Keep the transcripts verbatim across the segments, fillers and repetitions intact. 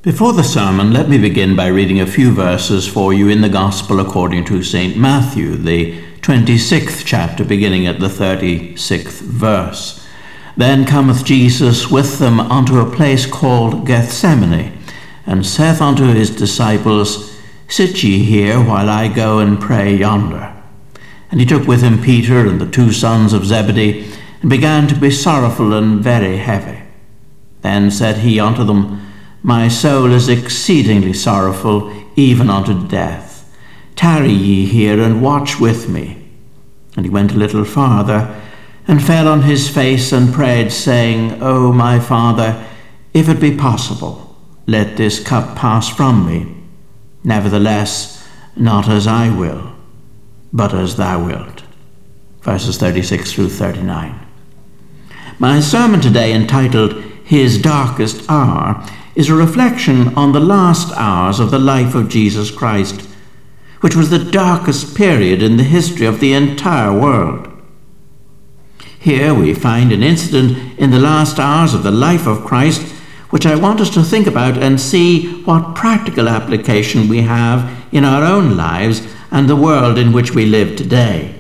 Before the sermon, let me begin by reading a few verses for you in the Gospel according to Saint Matthew, the twenty-sixth chapter, beginning at the thirty-sixth verse. Then cometh Jesus with them unto a place called Gethsemane, and saith unto his disciples, Sit ye here, while I go and pray yonder. And he took with him Peter and the two sons of Zebedee, and began to be sorrowful and very heavy. Then said he unto them, My soul is exceedingly sorrowful, even unto death. Tarry ye here, and watch with me. And he went a little farther, and fell on his face, and prayed, saying, O my Father, if it be possible, let this cup pass from me. Nevertheless, not as I will, but as thou wilt. Verses thirty-six through thirty-nine. My sermon today, entitled His Darkest Hour, is a reflection on the last hours of the life of Jesus Christ, which was the darkest period in the history of the entire world. Here we find an incident in the last hours of the life of Christ, which I want us to think about and see what practical application we have in our own lives and the world in which we live today.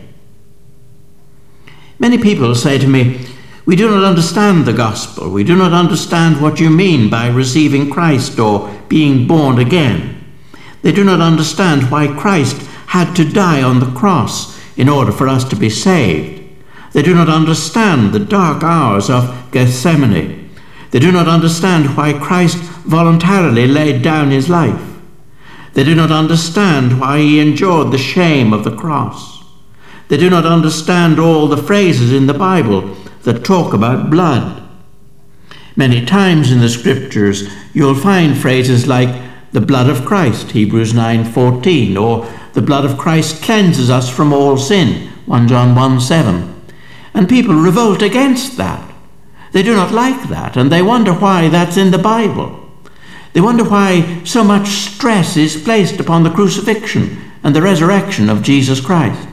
Many people say to me, We do not understand the gospel. We do not understand what you mean by receiving Christ or being born again. They do not understand why Christ had to die on the cross in order for us to be saved. They do not understand the dark hours of Gethsemane. They do not understand why Christ voluntarily laid down his life. They do not understand why he endured the shame of the cross. They do not understand all the phrases in the Bible that talk about blood. Many times in the scriptures you'll find phrases like the blood of Christ, Hebrews nine fourteen, or the blood of Christ cleanses us from all sin, First John one seven. And people revolt against that. They do not like that, and they wonder why that's in the Bible. They wonder why so much stress is placed upon the crucifixion and the resurrection of Jesus Christ.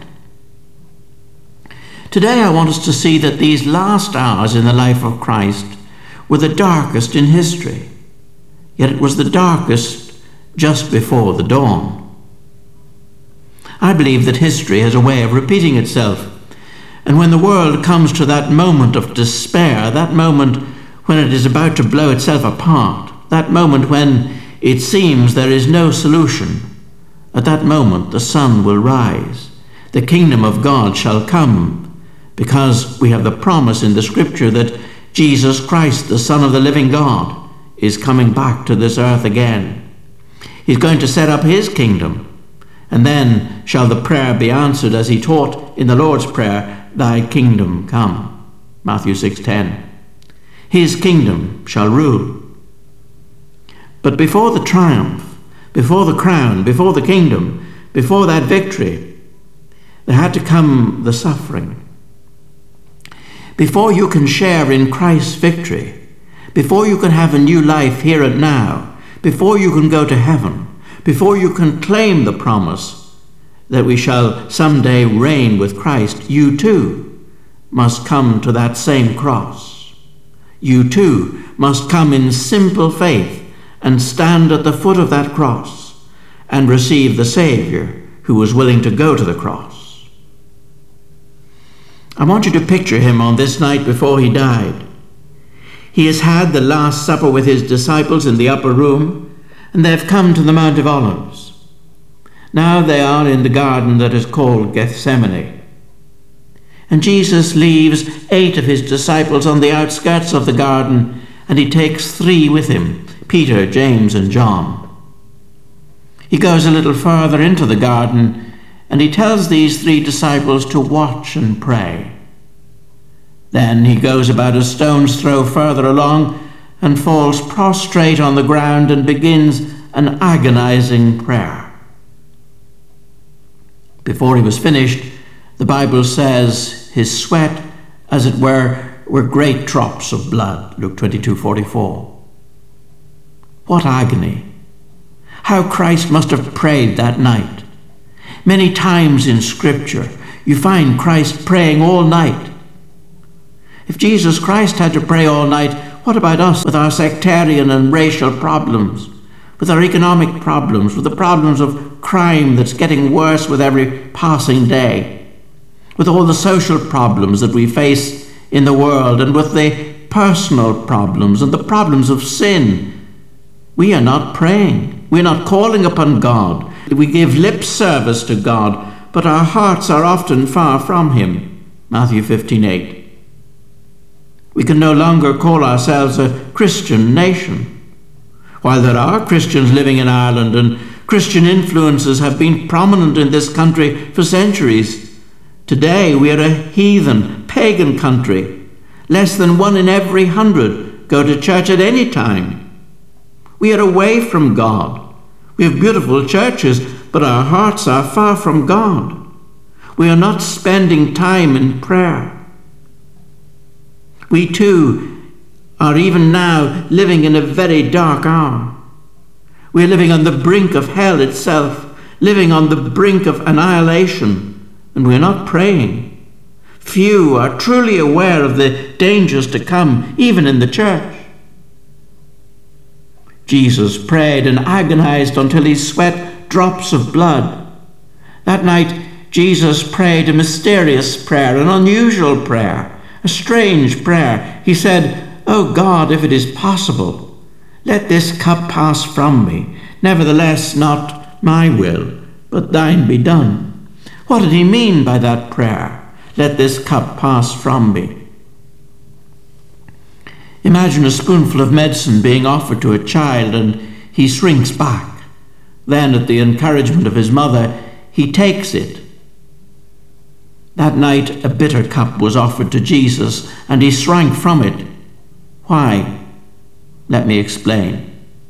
Today I want us to see that these last hours in the life of Christ were the darkest in history, yet it was the darkest just before the dawn. I believe that history has a way of repeating itself, and when the world comes to that moment of despair, that moment when it is about to blow itself apart, that moment when it seems there is no solution, at that moment the sun will rise, the kingdom of God shall come, because we have the promise in the scripture that Jesus Christ, the Son of the living God, is coming back to this earth again. He's going to set up his kingdom, and then shall the prayer be answered as he taught in the Lord's Prayer, Thy kingdom come, Matthew six ten. His kingdom shall rule. But before the triumph, before the crown, before the kingdom, before that victory, there had to come the suffering. Before you can share in Christ's victory, before you can have a new life here and now, before you can go to heaven, before you can claim the promise that we shall someday reign with Christ, you too must come to that same cross. You too must come in simple faith and stand at the foot of that cross and receive the Savior who was willing to go to the cross. I want you to picture him on this night before he died. He has had the Last Supper with his disciples in the upper room, and they have come to the Mount of Olives. Now they are in the garden that is called Gethsemane. And Jesus leaves eight of his disciples on the outskirts of the garden, and he takes three with him, Peter, James, and John. He goes a little further into the garden, and he tells these three disciples to watch and pray. Then he goes about a stone's throw further along and falls prostrate on the ground and begins an agonizing prayer. Before he was finished, the Bible says his sweat, as it were, were great drops of blood, Luke twenty-two forty-four. What agony! How Christ must have prayed that night. Many times in Scripture, you find Christ praying all night. If Jesus Christ had to pray all night, what about us with our sectarian and racial problems? with our economic problems, with the problems of crime that's getting worse with every passing day, with all the social problems that we face in the world, and with the personal problems and the problems of sin, we are not praying. We're not calling upon God. We give lip service to God, but our hearts are often far from him. Matthew fifteen eight. We can no longer call ourselves a Christian nation. While there are Christians living in Ireland, and Christian influences have been prominent in this country for centuries, today we are a heathen, pagan country. Less than one in every hundred go to church at any time. We are away from God. We have beautiful churches, but our hearts are far from God. We are not spending time in prayer. We too are even now living in a very dark hour. We are living on the brink of hell itself, living on the brink of annihilation, and we are not praying. Few are truly aware of the dangers to come, even in the church. Jesus prayed and agonized until he sweat drops of blood. That night, Jesus prayed a mysterious prayer, an unusual prayer, a strange prayer. He said, "Oh God, if it is possible, let this cup pass from me. Nevertheless, not my will, but thine be done." What did he mean by that prayer? Let this cup pass from me. Imagine a spoonful of medicine being offered to a child, and he shrinks back. Then, at the encouragement of his mother, he takes it. That night, a bitter cup was offered to Jesus, and he shrank from it. Why? Let me explain.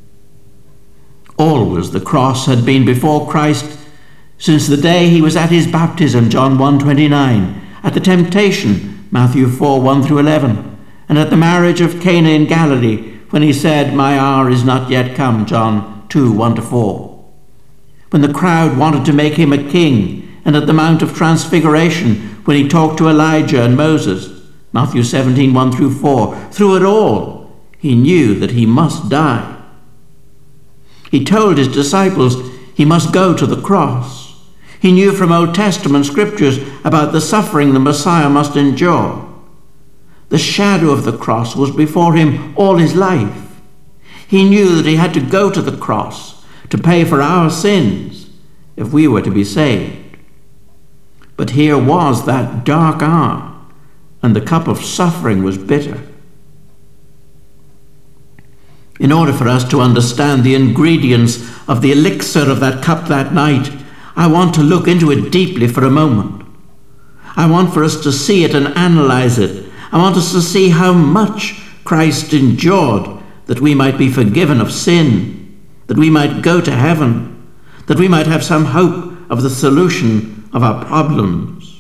Always the cross had been before Christ since the day he was at his baptism, John one twenty-nine, at the temptation, Matthew four one through eleven, and at the marriage of Cana in Galilee, when he said, "My hour is not yet come," John two one to four. When the crowd wanted to make him a king, and at the Mount of Transfiguration, when he talked to Elijah and Moses, Matthew seventeen one through four. Through it all, he knew that he must die. He told his disciples he must go to the cross. He knew from Old Testament scriptures about the suffering the Messiah must endure. The shadow of the cross was before him all his life. He knew that he had to go to the cross to pay for our sins if we were to be saved. But here was that dark hour, and the cup of suffering was bitter. In order for us to understand the ingredients of the elixir of that cup that night, I want to look into it deeply for a moment. I want for us to see it and analyze it. I want us to see how much Christ endured that we might be forgiven of sin, that we might go to heaven, that we might have some hope of the solution of our problems.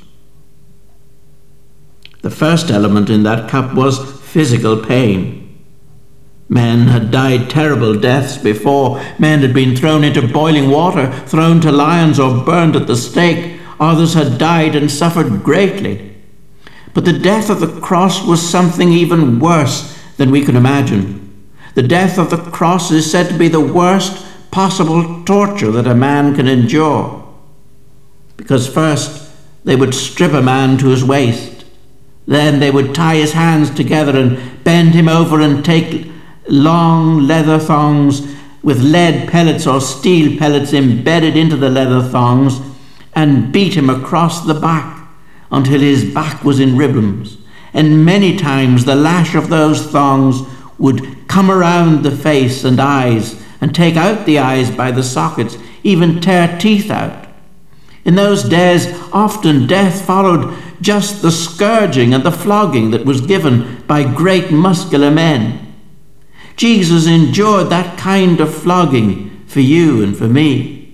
The first element in that cup was physical pain. Men had died terrible deaths before. Men had been thrown into boiling water, thrown to lions, or burned at the stake. Others had died and suffered greatly. But the death of the cross was something even worse than we could imagine. The death of the cross is said to be the worst possible torture that a man can endure. Because first, they would strip a man to his waist. Then they would tie his hands together and bend him over and take long leather thongs with lead pellets or steel pellets embedded into the leather thongs and beat him across the back until his back was in ribbons. And many times the lash of those thongs would come around the face and eyes and take out the eyes by the sockets, even tear teeth out. In those days, often death followed just the scourging and the flogging that was given by great muscular men. Jesus endured that kind of flogging for you and for me.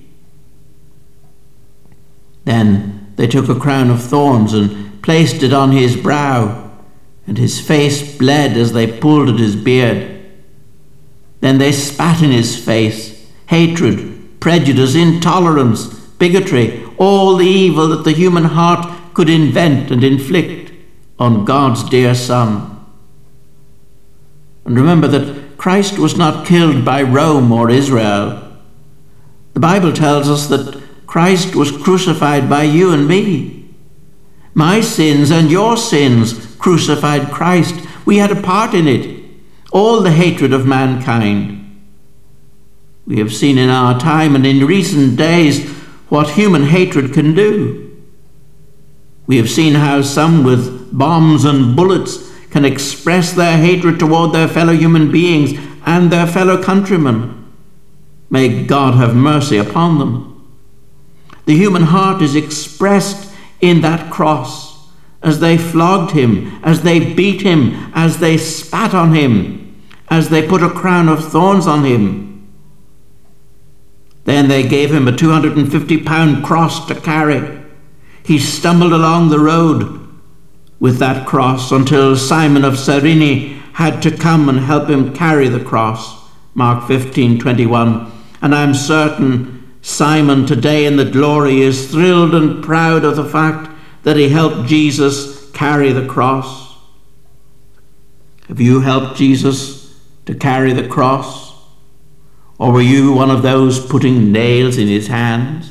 Then they took a crown of thorns and placed it on his brow, and his face bled as they pulled at his beard. Then they spat in his face hatred, prejudice, intolerance, bigotry, all the evil that the human heart could invent and inflict on God's dear Son. And remember that Christ was not killed by Rome or Israel. The Bible tells us that Christ was crucified by you and me. My sins and your sins crucified Christ. We had a part in it. All the hatred of mankind. We have seen in our time and in recent days what human hatred can do. We have seen how some with bombs and bullets can express their hatred toward their fellow human beings and their fellow countrymen. May God have mercy upon them. The human heart is expressed in that cross as they flogged him, as they beat him, as they spat on him, as they put a crown of thorns on him. Then they gave him a two hundred fifty pound cross to carry. He stumbled along the road with that cross until Simon of Cyrene had to come and help him carry the cross. Mark fifteen twenty-one. And I'm certain Simon today in the glory is thrilled and proud of the fact that he helped Jesus carry the cross. Have you helped Jesus to carry the cross? Or were you one of those putting nails in his hands?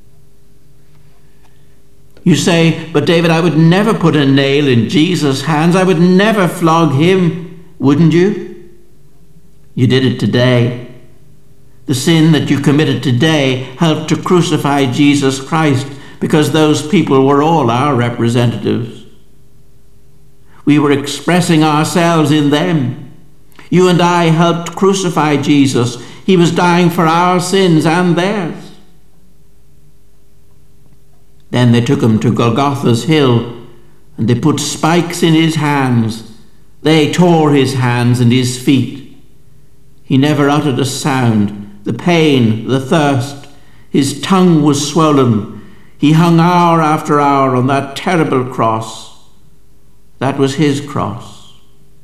You say, but David, I would never put a nail in Jesus' hands. I would never flog him. Wouldn't you? You did it today. The sin that you committed today helped to crucify Jesus Christ because those people were all our representatives. We were expressing ourselves in them. You and I helped crucify Jesus. He was dying for our sins and theirs. Then they took him to Golgotha's hill, and they put spikes in his hands. They tore his hands and his feet. He never uttered a sound. The pain, the thirst, his tongue was swollen. He hung hour after hour on that terrible cross. That was his cross.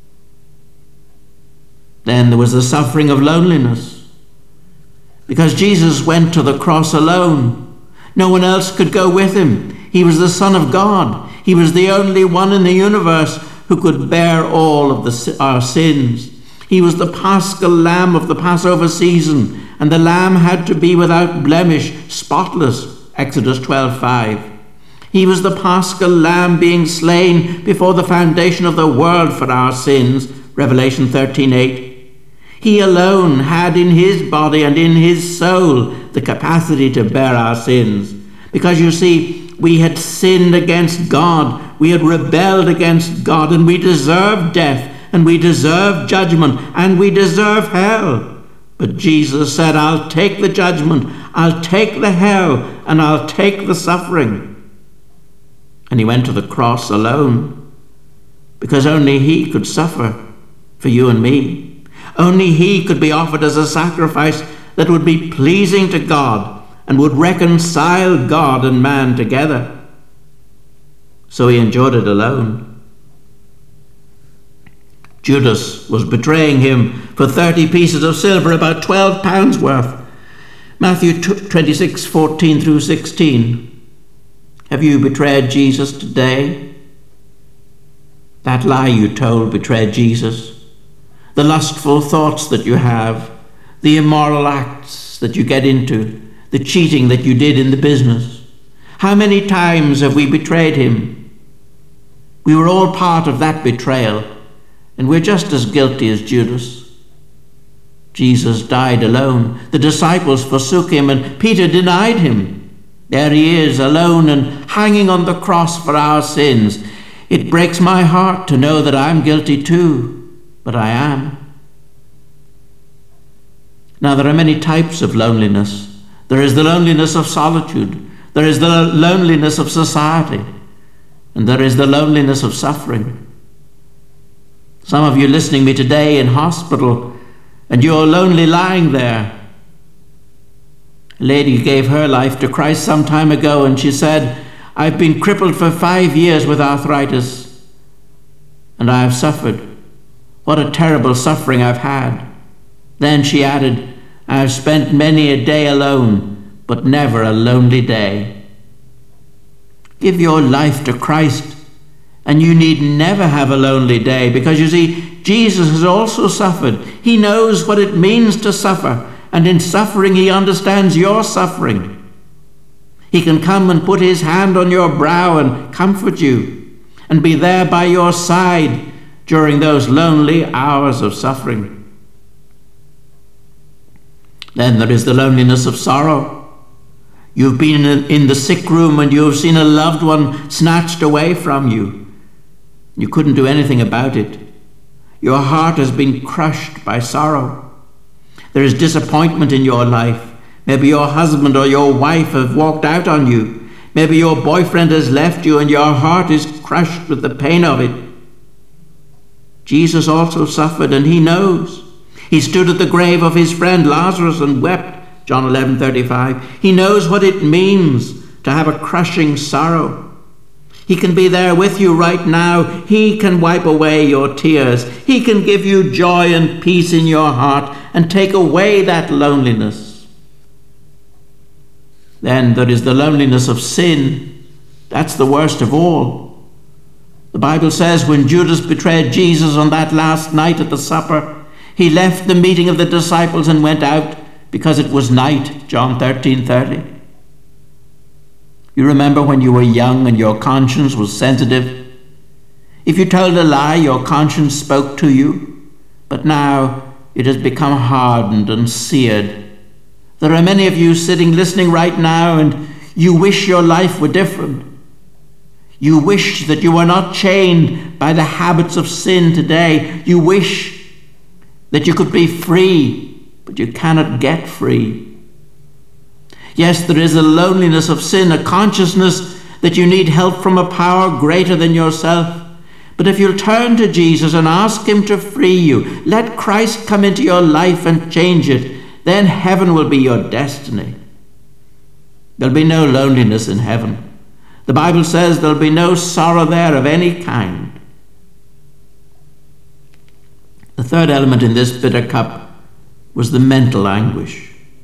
Then there was the suffering of loneliness, because Jesus went to the cross alone. No one else could go with him. He was the Son of God. He was the only one in the universe who could bear all of the, our sins. He was the Paschal Lamb of the Passover season, and the Lamb had to be without blemish, spotless, Exodus twelve five. He was the Paschal Lamb being slain before the foundation of the world for our sins, Revelation thirteen eight. He alone had in his body and in his soul the capacity to bear our sins. Because you see, we had sinned against God, we had rebelled against God, and we deserved death, and we deserved judgment, and we deserve hell. But Jesus said, I'll take the judgment, I'll take the hell, and I'll take the suffering. And he went to the cross alone, because only he could suffer for you and me. Only he could be offered as a sacrifice that would be pleasing to God and would reconcile God and man together. So he endured it alone. Judas was betraying him for thirty pieces of silver, about twelve pounds worth. Matthew twenty-six fourteen through sixteen. Have you betrayed Jesus today? That lie you told betrayed Jesus. The lustful thoughts that you have, the immoral acts that you get into, the cheating that you did in the business. How many times have we betrayed him? We were all part of that betrayal, and we're just as guilty as Judas. Jesus died alone. The disciples forsook him, and Peter denied him. There he is, alone and hanging on the cross for our sins. It breaks my heart to know that I'm guilty too. But I am. Now there are many types of loneliness. There is the loneliness of solitude. There is the loneliness of society. And there is the loneliness of suffering. Some of you listening to me today in hospital, and you're lonely lying there. A lady gave her life to Christ some time ago, and she said, I've been crippled for five years with arthritis, and I have suffered. What a terrible suffering I've had. Then she added, I've spent many a day alone, but never a lonely day. Give your life to Christ, and you need never have a lonely day, because you see, Jesus has also suffered. He knows what it means to suffer, and in suffering he understands your suffering. He can come and put his hand on your brow and comfort you, and be there by your side during those lonely hours of suffering. Then there is the loneliness of sorrow. You've been in the sick room and you've seen a loved one snatched away from you. You couldn't do anything about it. Your heart has been crushed by sorrow. There is disappointment in your life. Maybe your husband or your wife have walked out on you. Maybe your boyfriend has left you and your heart is crushed with the pain of it. Jesus also suffered, and he knows. He stood at the grave of his friend Lazarus and wept, John eleven thirty-five. He knows what it means to have a crushing sorrow. He can be there with you right now. He can wipe away your tears. He can give you joy and peace in your heart and take away that loneliness. Then there is the loneliness of sin. That's the worst of all. The Bible says when Judas betrayed Jesus on that last night at the supper, he left the meeting of the disciples and went out because it was night, John thirteen thirty. You remember when you were young and your conscience was sensitive? If you told a lie, your conscience spoke to you, but now it has become hardened and seared. There are many of you sitting listening right now, and you wish your life were different. You wish that you were not chained by the habits of sin today. You wish that you could be free, but you cannot get free. Yes, there is a loneliness of sin, a consciousness that you need help from a power greater than yourself. But if you'll turn to Jesus and ask him to free you, let Christ come into your life and change it, then heaven will be your destiny. There'll be no loneliness in heaven. The Bible says there'll be no sorrow there of any kind. The third element in this bitter cup was the mental anguish.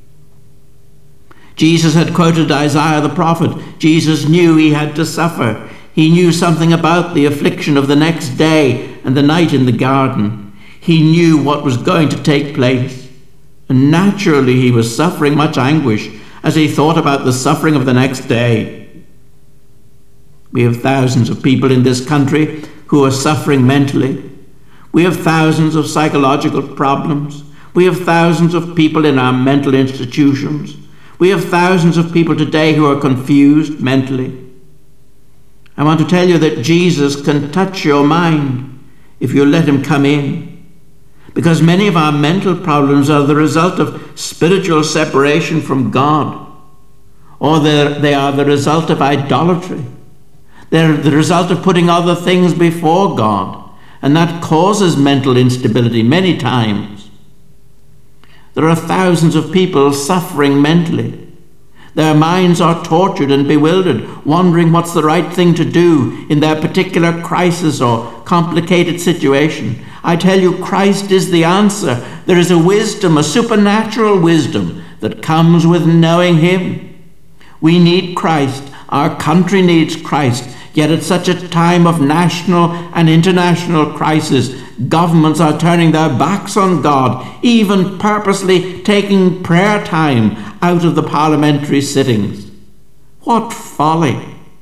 Jesus had quoted Isaiah the prophet. Jesus knew he had to suffer. He knew something about the affliction of the next day and the night in the garden. He knew what was going to take place. And naturally he was suffering much anguish as he thought about the suffering of the next day. We have thousands of people in this country who are suffering mentally. We have thousands of psychological problems. We have thousands of people in our mental institutions. We have thousands of people today who are confused mentally. I want to tell you that Jesus can touch your mind if you let him come in. Because many of our mental problems are the result of spiritual separation from God, or they are the result of idolatry. They're the result of putting other things before God, and that causes mental instability many times. There are thousands of people suffering mentally. Their minds are tortured and bewildered, wondering what's the right thing to do in their particular crisis or complicated situation. I tell you, Christ is the answer. There is a wisdom, a supernatural wisdom that comes with knowing him. We need Christ. Our country needs Christ. Yet at such a time of national and international crisis, governments are turning their backs on God, even purposely taking prayer time out of the parliamentary sittings. What folly!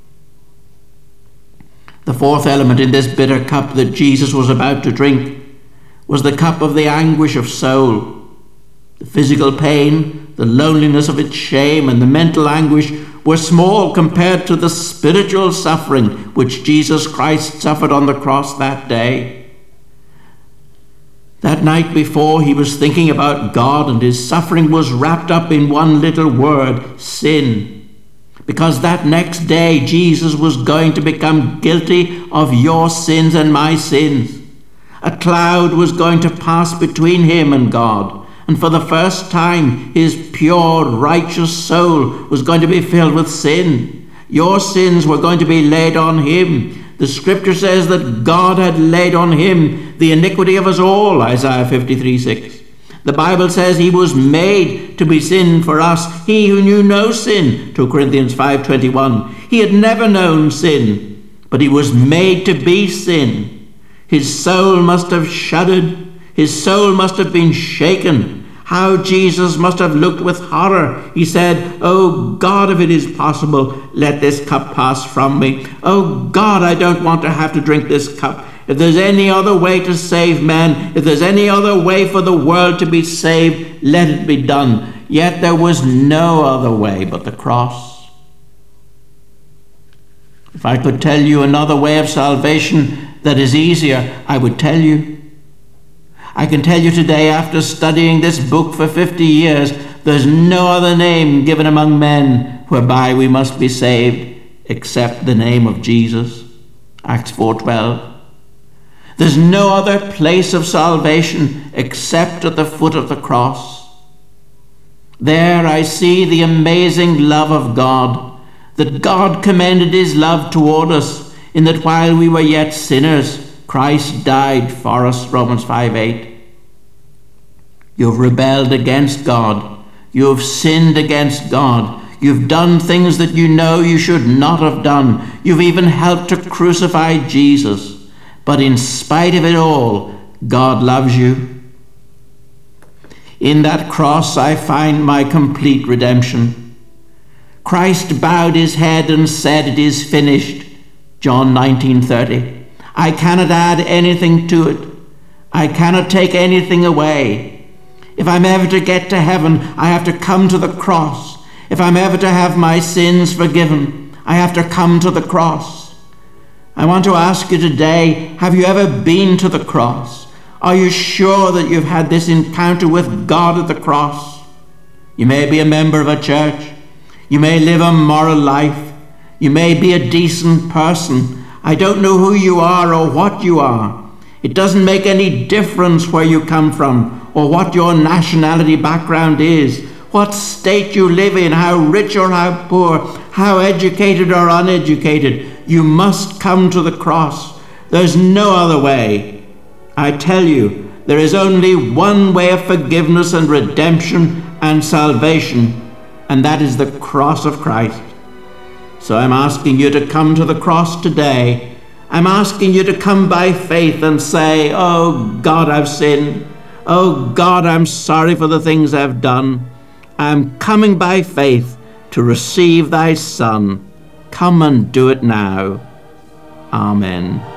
The fourth element in this bitter cup that Jesus was about to drink was the cup of the anguish of soul. The physical pain, the loneliness of its shame, and the mental anguish were small compared to the spiritual suffering which Jesus Christ suffered on the cross that day. That night before, he was thinking about God, and his suffering was wrapped up in one little word, sin. Because that next day, Jesus was going to become guilty of your sins and my sins. A cloud was going to pass between him and God. And for the first time, his pure, righteous soul was going to be filled with sin. Your sins were going to be laid on him. The scripture says that God had laid on him the iniquity of us all, Isaiah fifty-three six. The Bible says he was made to be sin for us, he who knew no sin, two Corinthians five twenty-one. He had never known sin, but he was made to be sin. His soul must have shuddered. His soul must have been shaken. How Jesus must have looked with horror. He said, "Oh God, if it is possible, let this cup pass from me. Oh God, I don't want to have to drink this cup. If there's any other way to save men, if there's any other way for the world to be saved, let it be done." Yet there was no other way but the cross. If I could tell you another way of salvation that is easier, I would tell you. I can tell you today, after studying this book for fifty years, there's no other name given among men whereby we must be saved except the name of Jesus. Acts four twelve. There's no other place of salvation except at the foot of the cross. There I see the amazing love of God, that God commended his love toward us, in that while we were yet sinners, Christ died for us, Romans five eight. You've rebelled against God. You've sinned against God. You've done things that you know you should not have done. You've even helped to crucify Jesus. But in spite of it all, God loves you. In that cross I find my complete redemption. Christ bowed his head and said, "It is finished," John nineteen thirty. I cannot add anything to it. I cannot take anything away. If I'm ever to get to heaven, I have to come to the cross. If I'm ever to have my sins forgiven, I have to come to the cross. I want to ask you today, have you ever been to the cross? Are you sure that you've had this encounter with God at the cross? You may be a member of a church. You may live a moral life. You may be a decent person. I don't know who you are or what you are. It doesn't make any difference where you come from or what your nationality background is, what state you live in, how rich or how poor, how educated or uneducated. You must come to the cross. There's no other way. I tell you, there is only one way of forgiveness and redemption and salvation, and that is the cross of Christ. So I'm asking you to come to the cross today. I'm asking you to come by faith and say, "Oh God, I've sinned. Oh God, I'm sorry for the things I've done. I'm coming by faith to receive thy Son. Come and do it now." Amen.